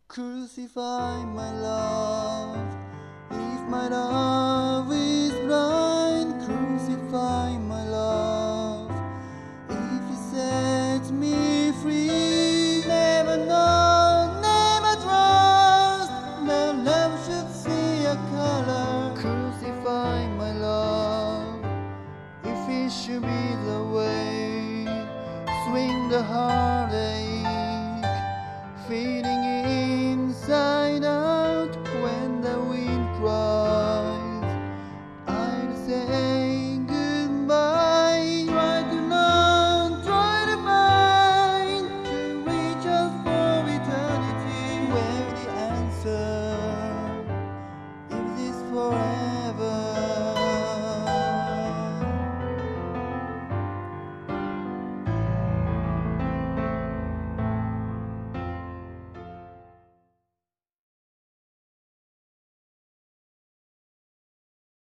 Crucify my love. If my love is blind, crucify my love. If you set me free, never know, never trust. My love should see a color. Crucify my love. If it should be the way, swing the heartache, feeling inside out when the wind cries. I'll say goodbye. Try to learn, try to find, to reach us for eternity, where the answer